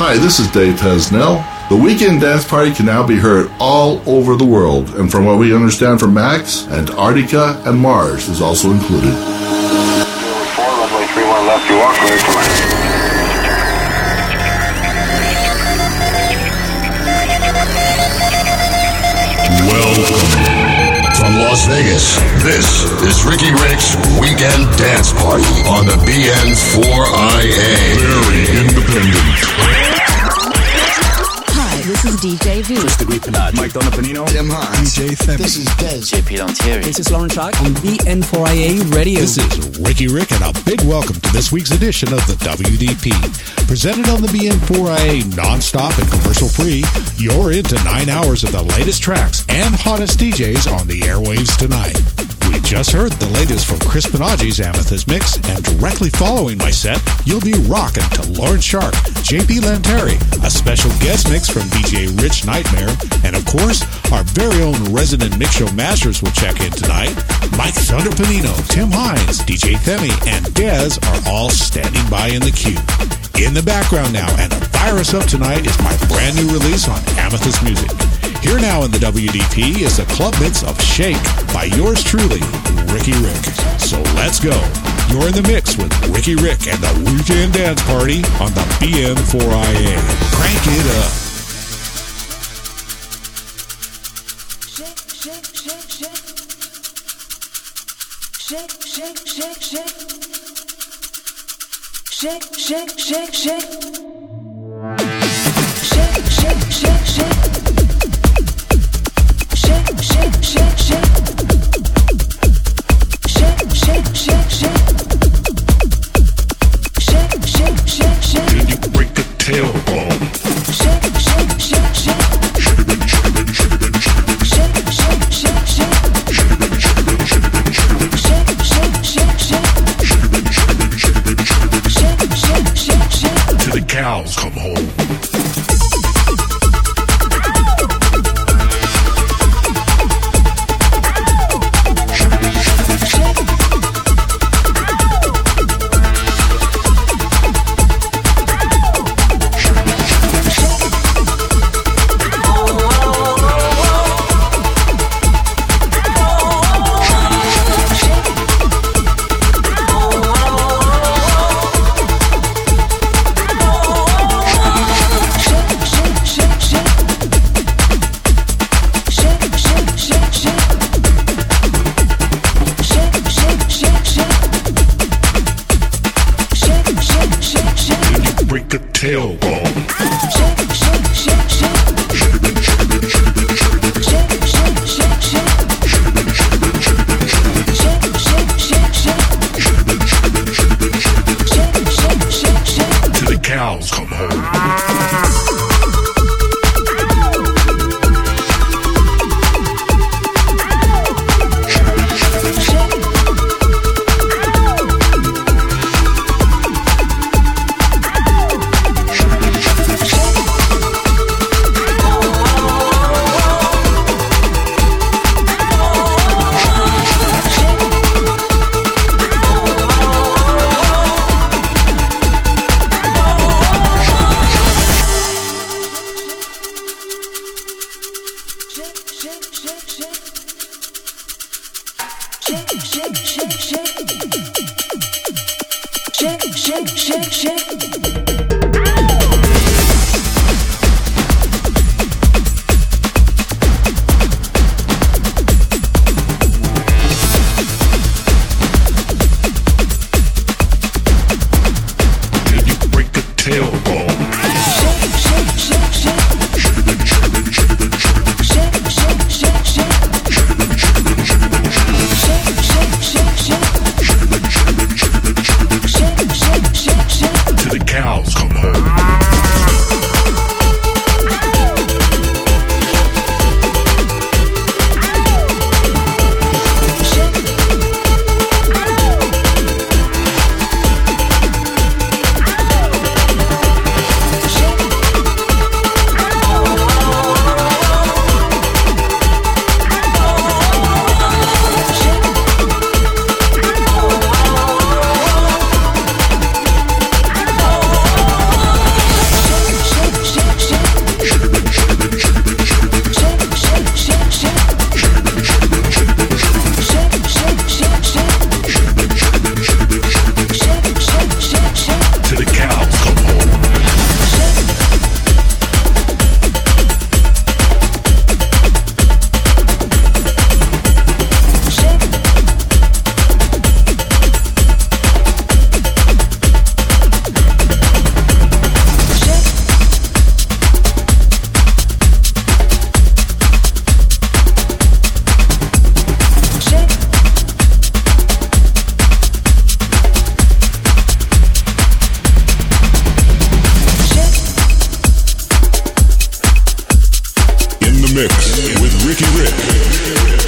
Hi, this is Dave Pesnell. The Weekend Dance Party can now be heard all over the world, and from what we understand from Max, Antarctica and Mars is also included. 4, runway 31 left, you are cleared for landing. Welcome from Las Vegas. This is Ricky Rick's Weekend Dance Party on the BN4IA. Very independent. This is DJ V. Chris Degree Pinard. Mike Donapanino. Tim Hans. DJ Femi. This is Des. JP Lantieri. This is Lauren Clark on BN4IA Radio. This is Ricky Rick, and a big welcome to this week's edition of the WDP. Presented on the BN4IA non-stop and commercial-free, you're into 9 hours of the latest tracks and hottest DJs on the airwaves tonight. We just heard the latest from Chris Panaggi's Amethyst Mix, and directly following my set, you'll be rocking to Lauren Shark, JP Lantieri, a special guest mix from DJ Rich Nightmare, and of course, our very own resident Mix Show Masters will check in tonight. Mike Thunder Panino, Tim Hines, DJ Femi, and Dez are all standing by in the queue. In the background now, and the virus up tonight is my brand new release on Amethyst Music. Here now in the WDP is the club mix of Shake by yours truly, Ricky Rick. So let's go. You're in the mix with Ricky Rick and the Weekend Dance Party on the BN4IA. Crank it up. Shake, shake, shake, shake. Shake, shake, shake, shake. Shake, shake, shake, shake. Shake, shake, shake, shake. Shake, shake, shake, shake. Shake, shake, shake, shake. Shake, shake, shake, shake. Did you break a tailbone? Shake, shake, shake, shake. Shake, shake, shake, shake. Shake, shake, shake, shake. Shake, shake, shake, shake. Till the cows come home. mix with Ricky Rick.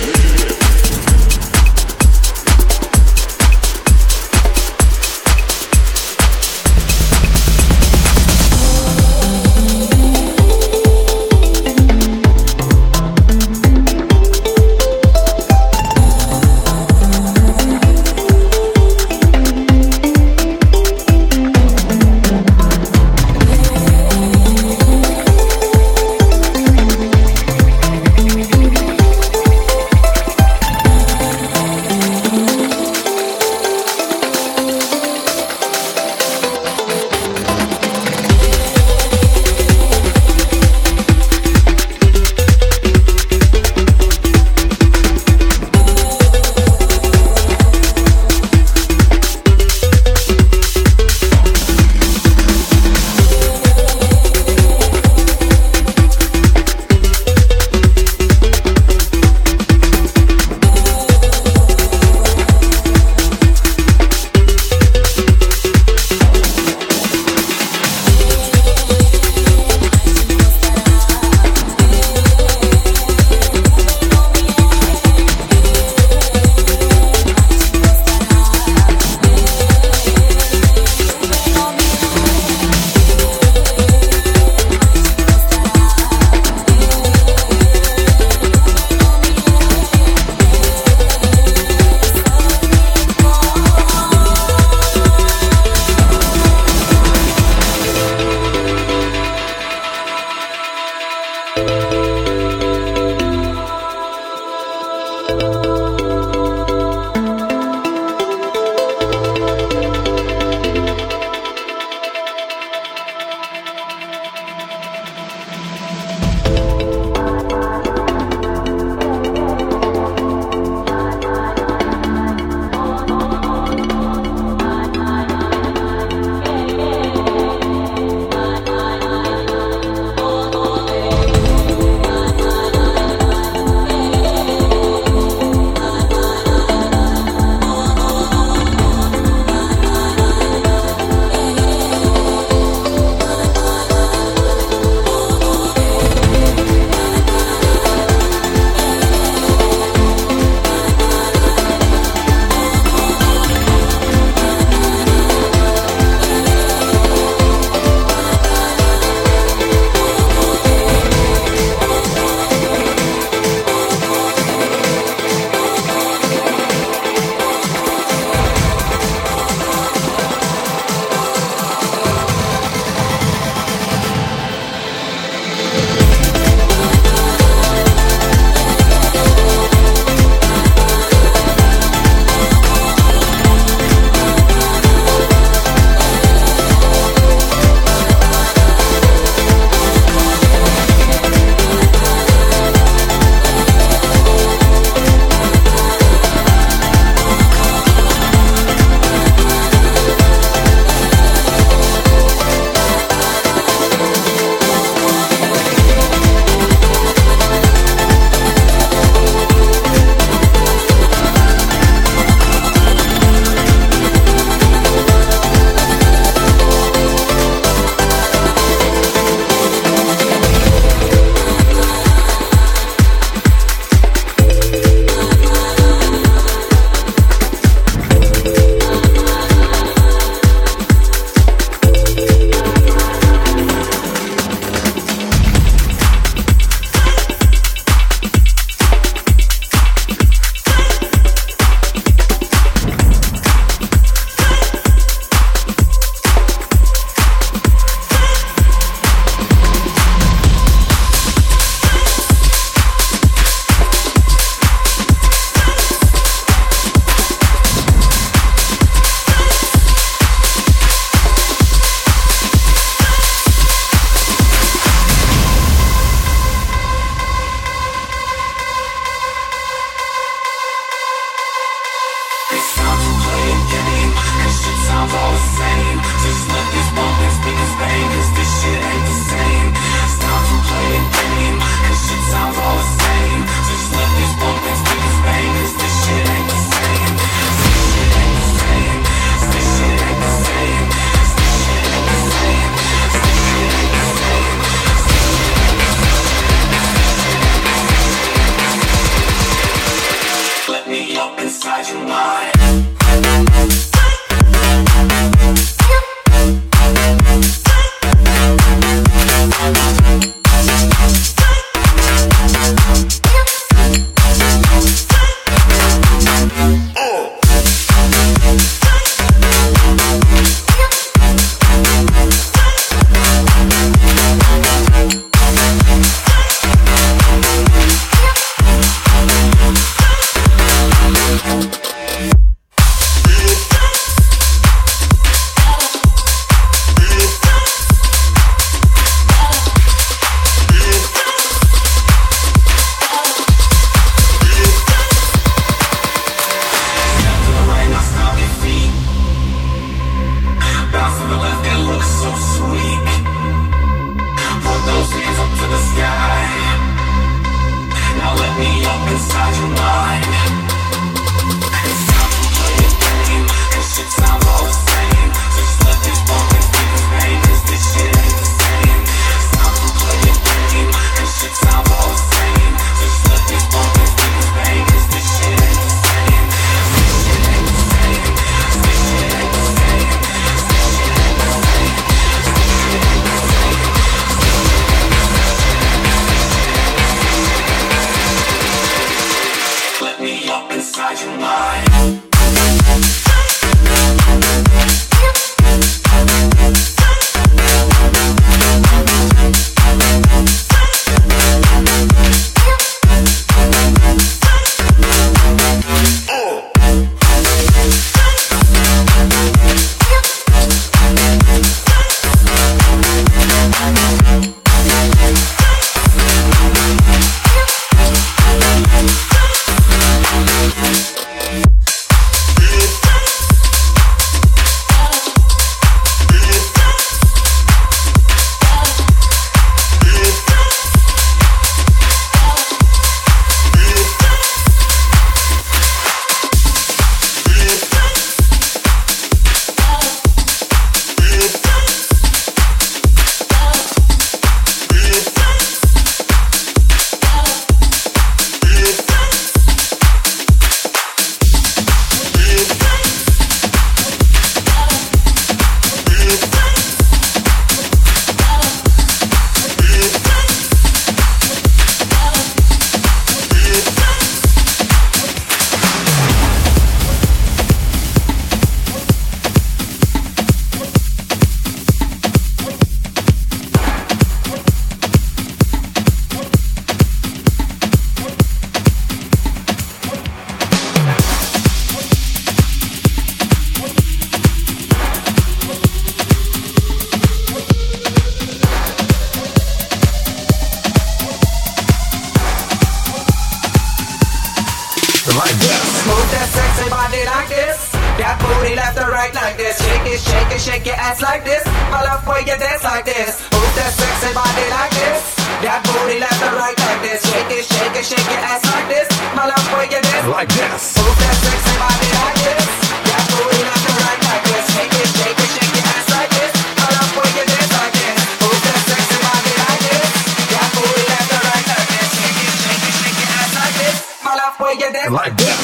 Move that sexy body like this. That booty left or right like this. Shake it, shake it, shake your ass like this. I love when you dance like this. Move that sexy body like this. That booty left or right like this. Shake it, shake it, shake your ass like this. I love when you dance Like this. Move that sexy body like this. That booty left or right like this. Shake it, shake it, shake your ass like this. I love when you dance like this. Move that sexy body like this. That booty left or right like this. Shake it, shake it, shake your ass like this. I love when you dance Like this.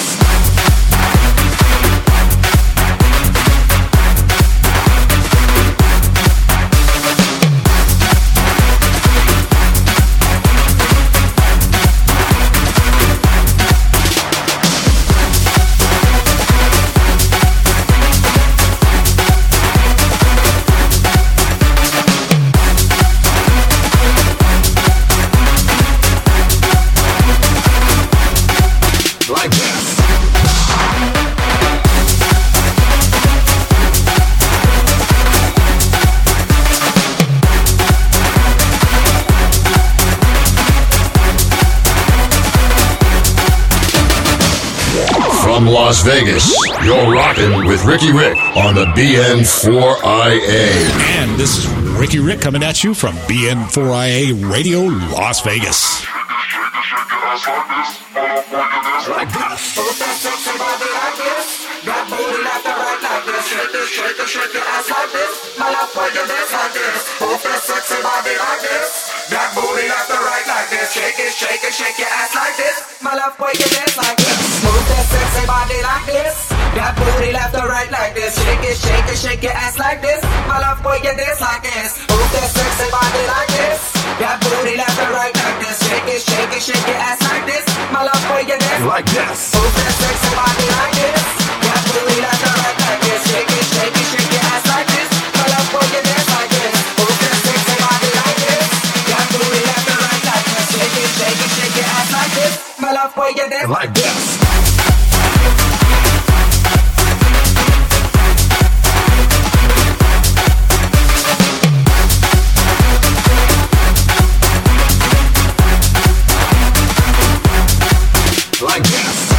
From Las Vegas, you're rocking with Ricky Rick on the BN4IA. And this is Ricky Rick coming at you from BN4IA Radio Las Vegas. Like this. Move that sexy body like this. That booty left or right like this. Shake it, shake it, shake your ass like this. My love when you dance like this. Move that sexy body like this. That booty left or right like this. Shake it, shake it, shake your ass like this. My love when you dance like this. Move that sexy body like this. That booty left or right like this. Shake it, shake it, shake your ass like this. My love when you dance like this. Move that sexy body like this. That booty left or right like this. Shake it, shake it, shake your ass like this. My love when you dance Like this. Move that sexy body like this. That booty left or right like this. Shake it, shake it, shake your ass like this. My love when you dance like this. Move that sexy body like this. That booty left or right like this. Shake it, shake it, shake your ass like this. My love when you dance Like this. Like this.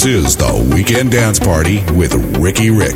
This is the Weekend Dance Party with Ricky Rick.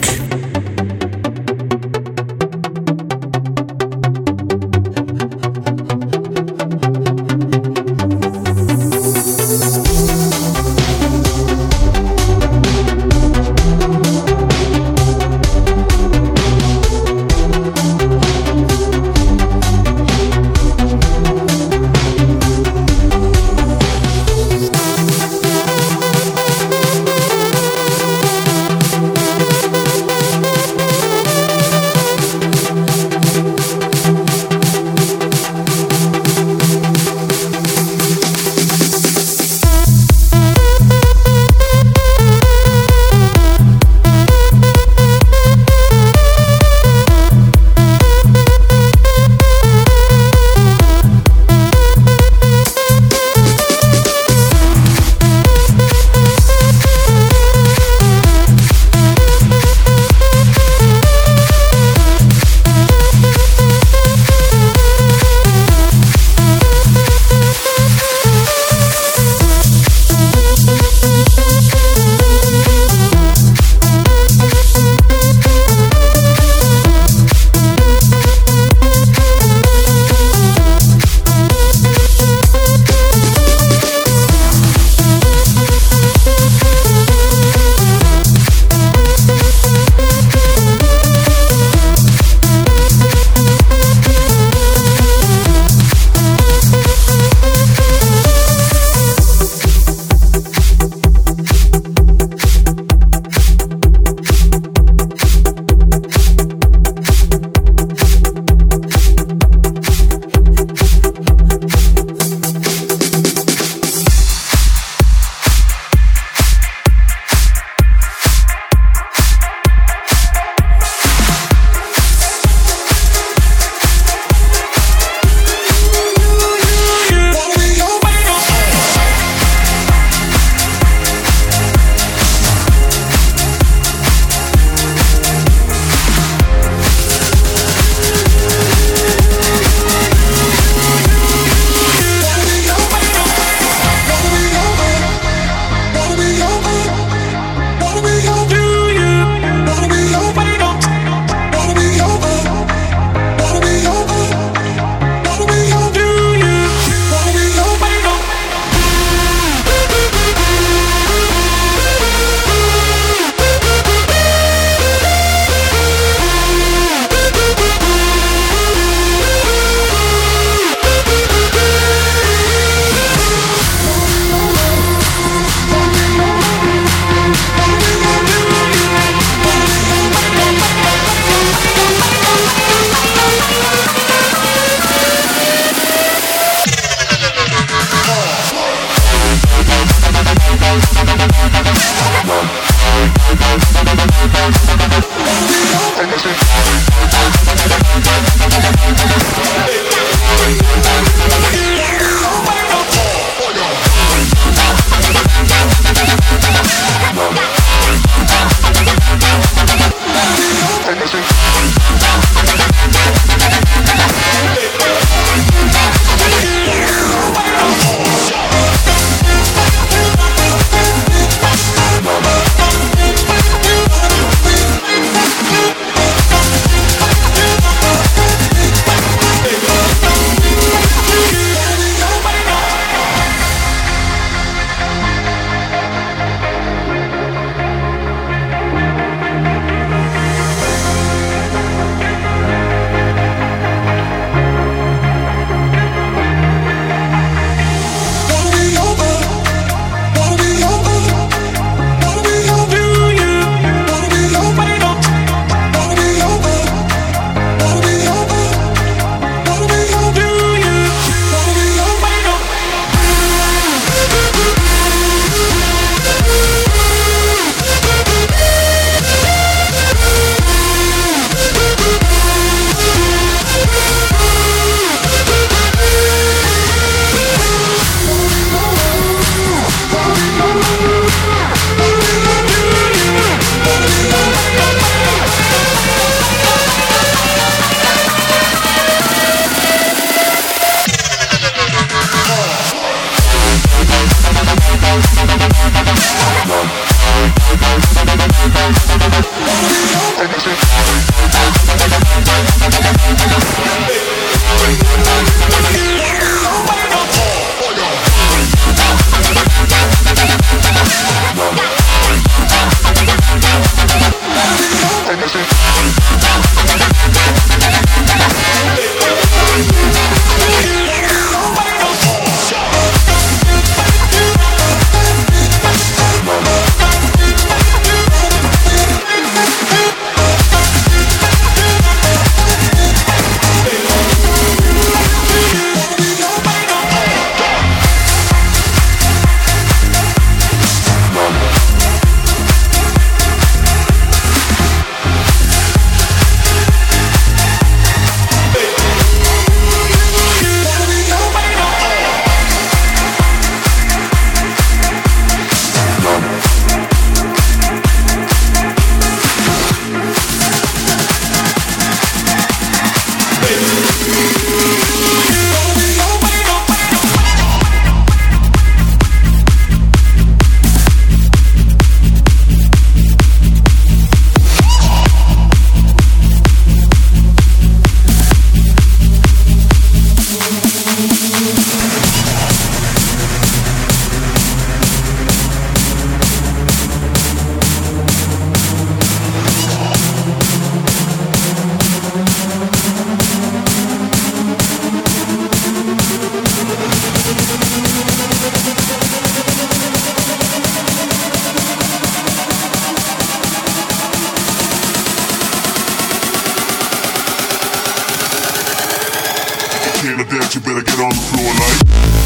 better get on the floor like.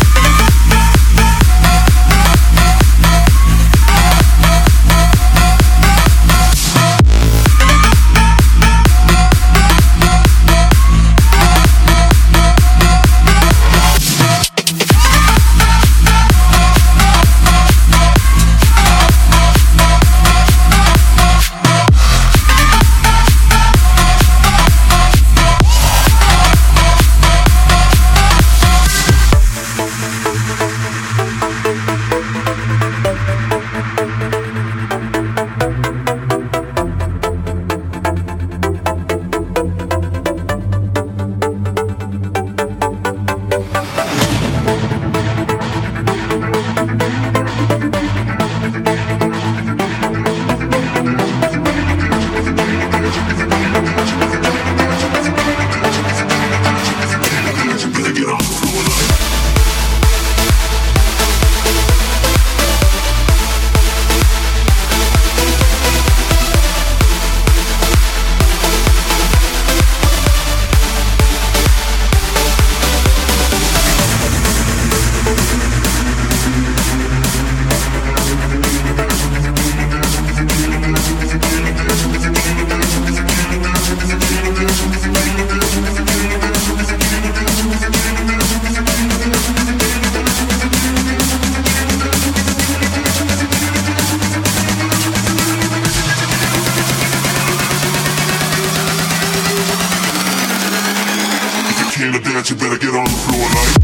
You better get on the floor like.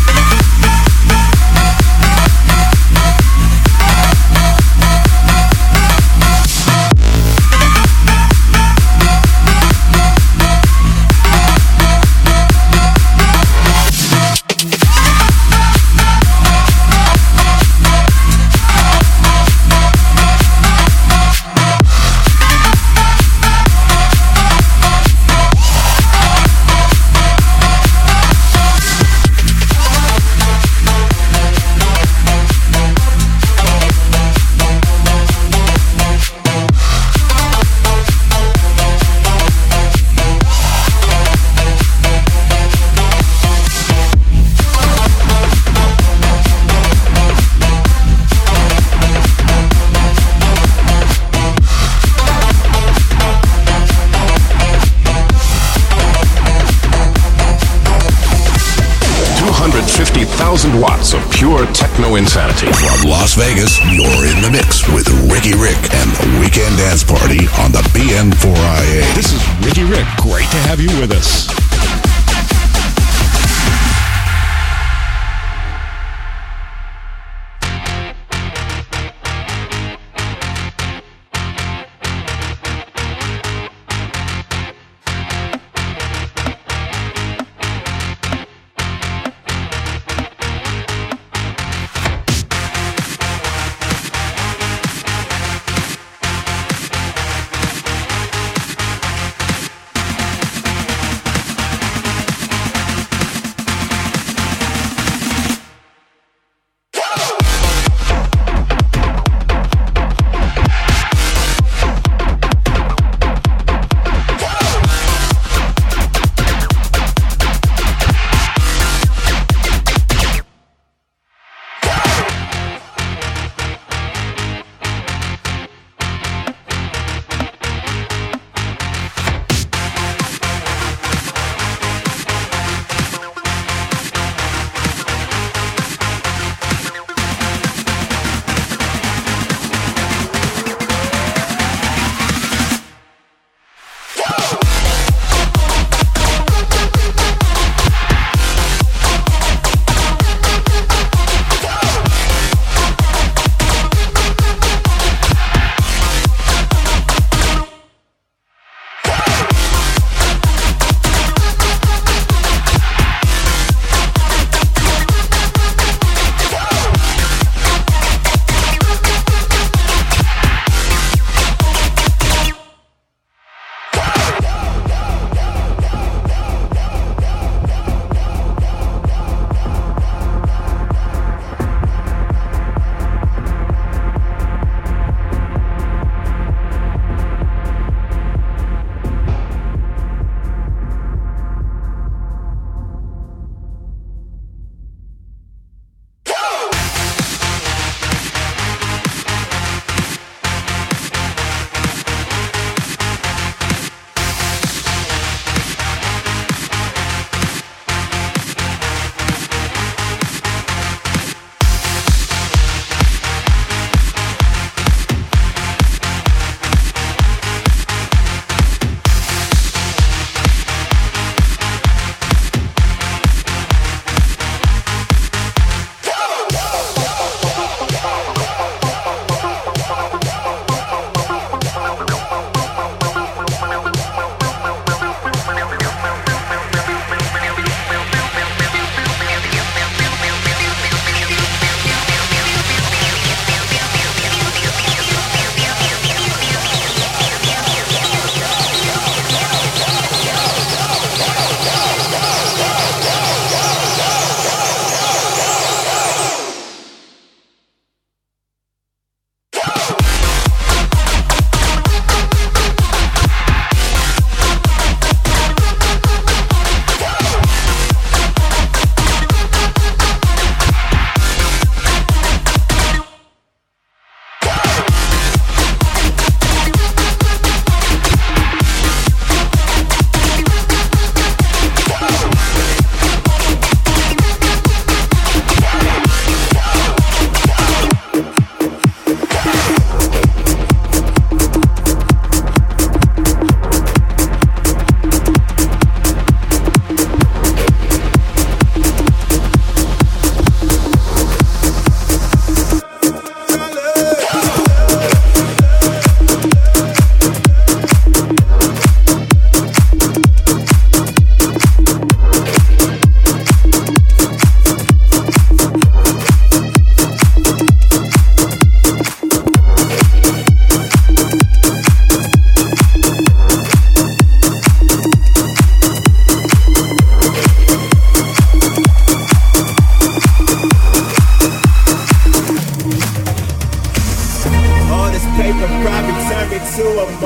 Watts of pure techno insanity. From Las Vegas, you're in the mix with Ricky Rick and the Weekend Dance Party on the BN4IA. This is Ricky Rick. Great to have you with us.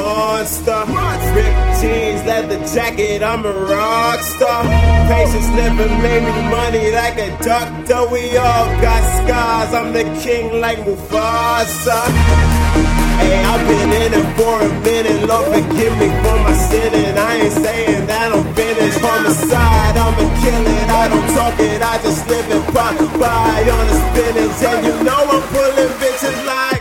monster. Ripped jeans, leather jacket, I'm a rock star. Patience never made me money like a doctor. We all got scars, I'm the king like Mufasa. Hey, I've been in it for a minute, Lord forgive me for my sinning. I ain't saying that I'm finished. Homicide, I'ma kill it, I don't talk it, I just live it, pop by on the spinach. And you know I'm pulling bitches like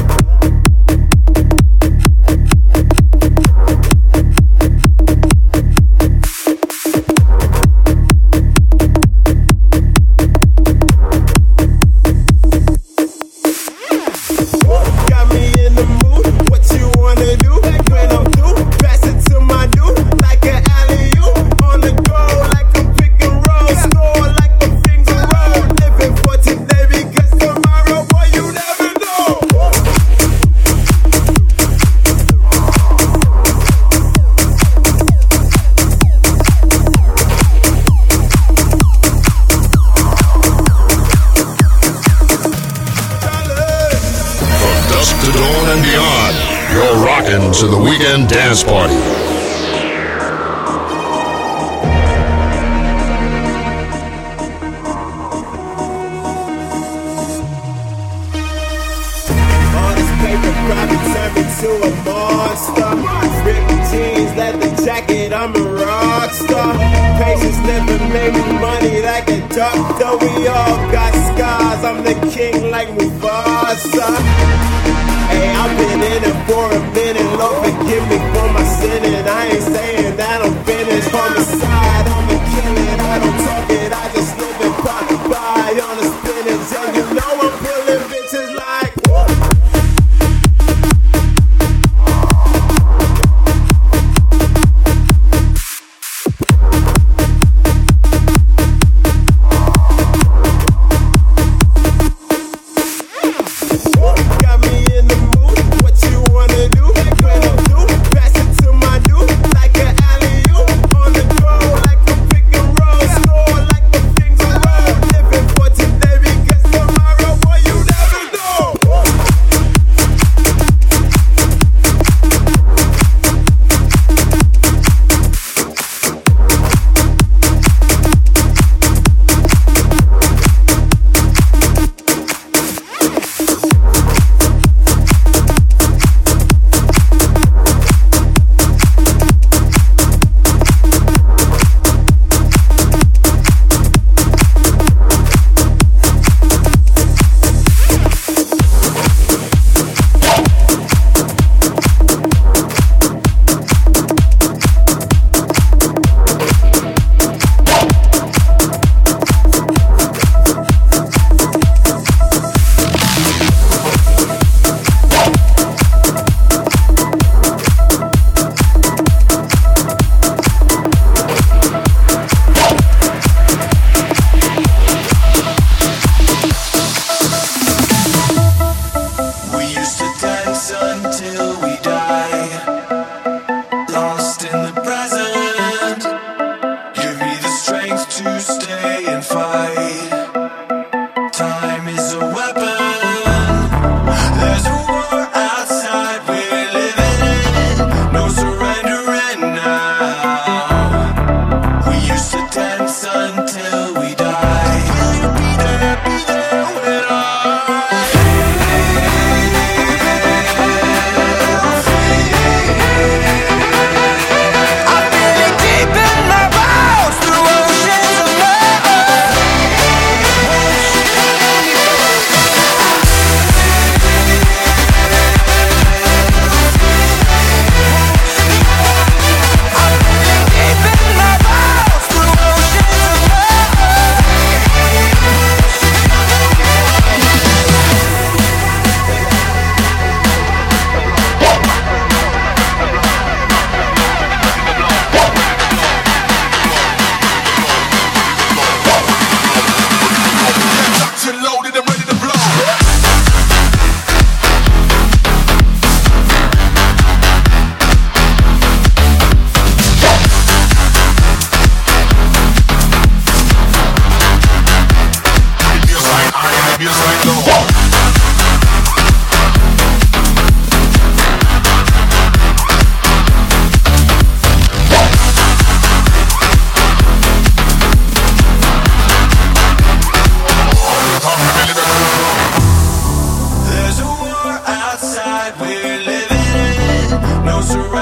to the weekend dance party. All this paper probably turned me to a monster. Ripped jeans, leather jacket, I'm a rock star. Patience never made me money like a doctor. We all got scars, I'm the king like Mufasa. Hey, I've been in it for a minute, Lord forgive me for my sinning. I ain't saying that I'm finished. Homicide, I'ma kill it, I don't talk it, I just live it, pop by on the spinach. And you know I'm pulling bitches like got me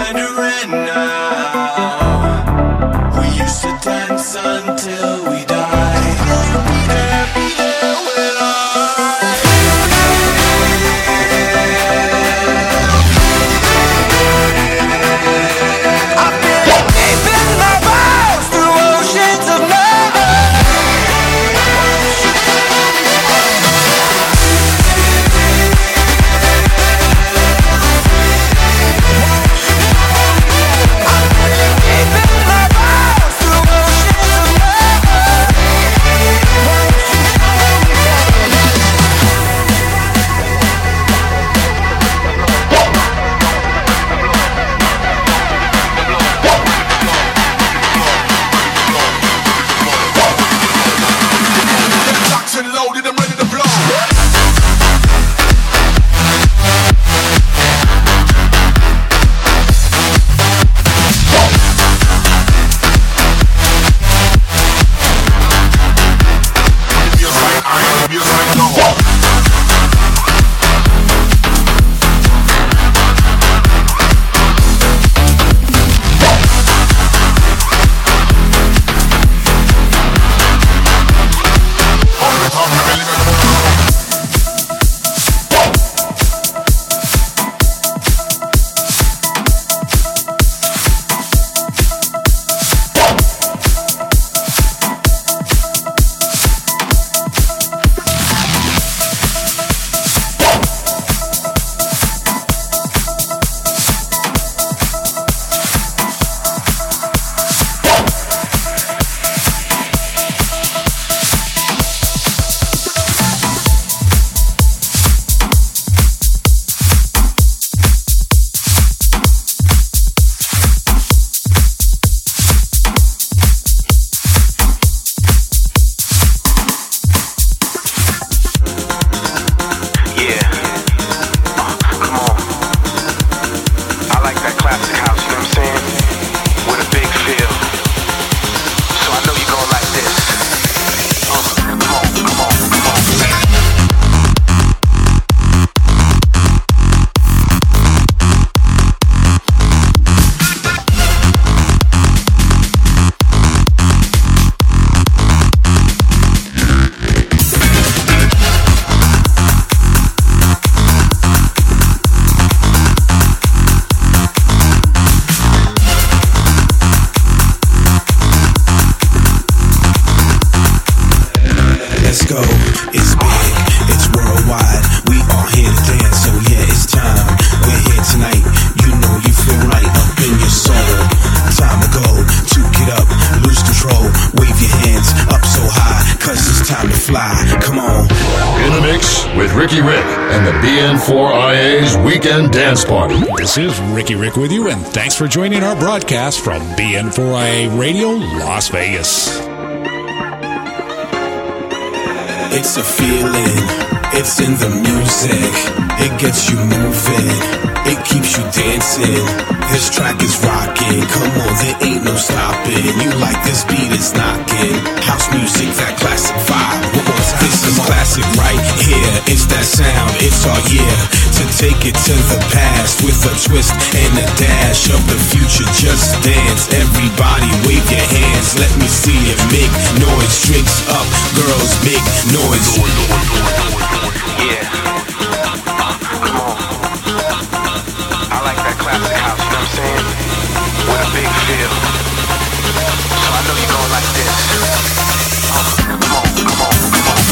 Ricky Rick and the BN4IA's Weekend Dance Party. This is Ricky Rick with you, and thanks for joining our broadcast from BN4IA Radio, Las Vegas. It's a feeling, it's in the music. It gets you moving, it keeps you dancing. This track is rocking, come on, there ain't no stopping. You like this beat, it's knocking. House music, that classic vibe. One more time. This is classic right here, it's that sound, it's our year. To take it to the past with a twist and a dash of the future. Just dance, everybody wave your hands. Let me see it, make noise. Drinks up, girls make noise. Yeah. Come on. I like that classic house, you know what I'm saying? With a big feel. So I know you're going like this. Come on, come on, come on.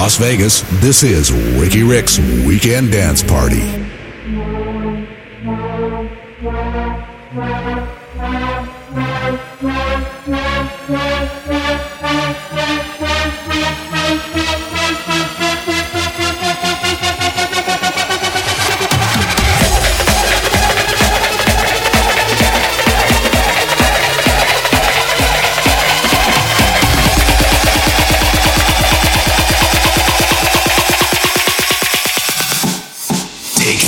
Las Vegas, this is Ricky Rick's Weekend Dance Party. Take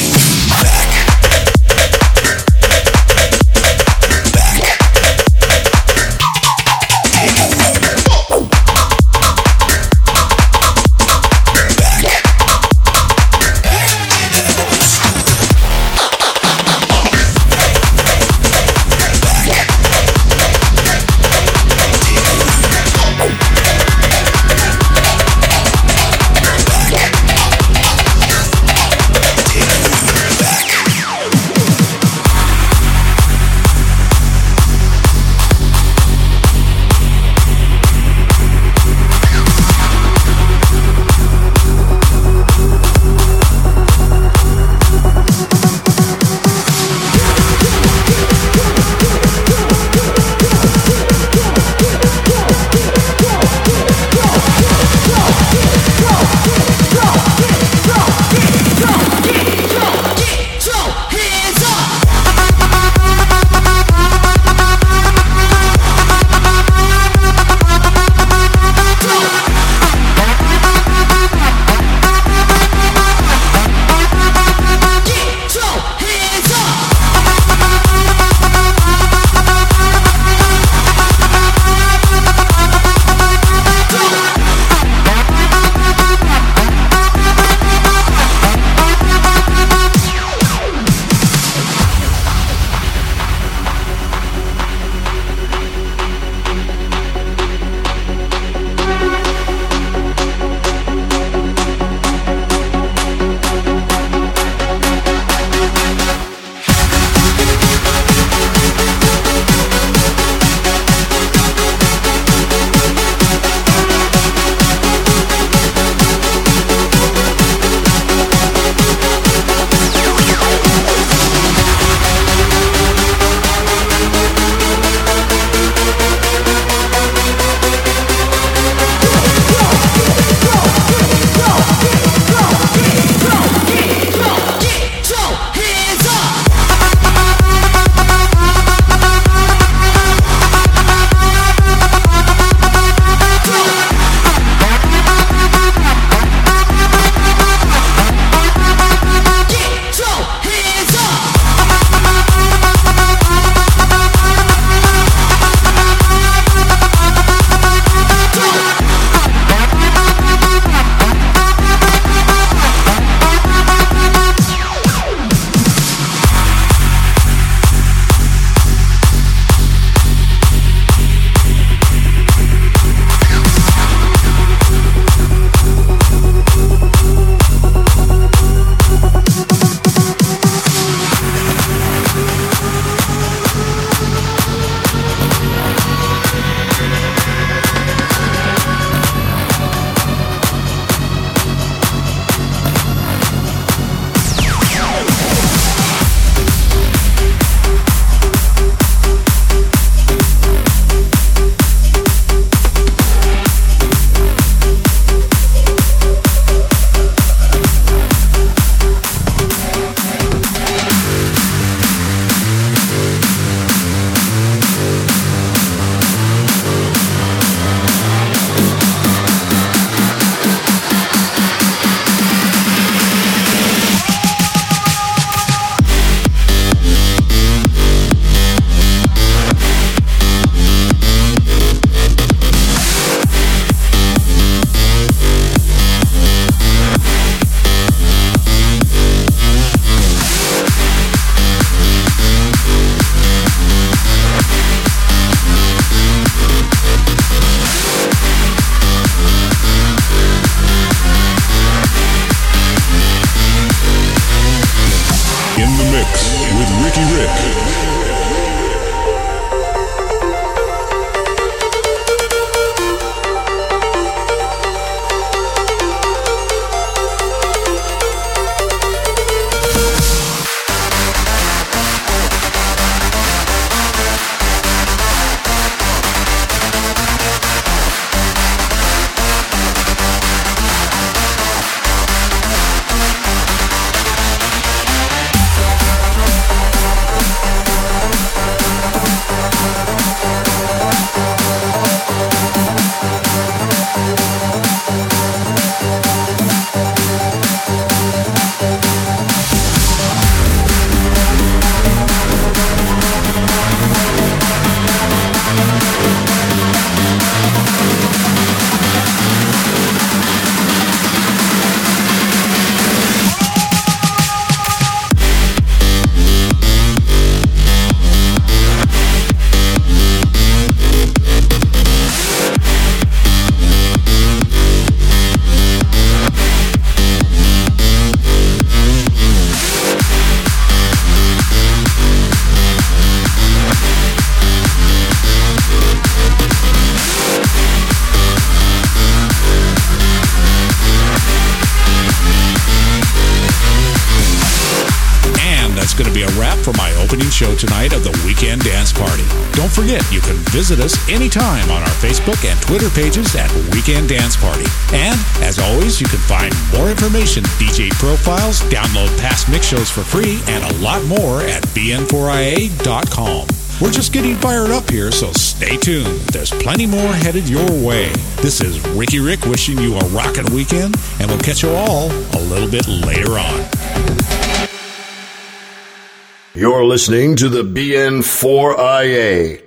opening show tonight of the Weekend Dance Party. Don't forget, you can visit us anytime on our Facebook and Twitter pages at Weekend Dance Party. And, as always, you can find more information, DJ profiles, download past mix shows for free, and a lot more at bn4ia.com. We're just getting fired up here, so stay tuned. There's plenty more headed your way. This is Ricky Rick wishing you a rockin' weekend, and we'll catch you all a little bit later on. You're listening to the BN4IA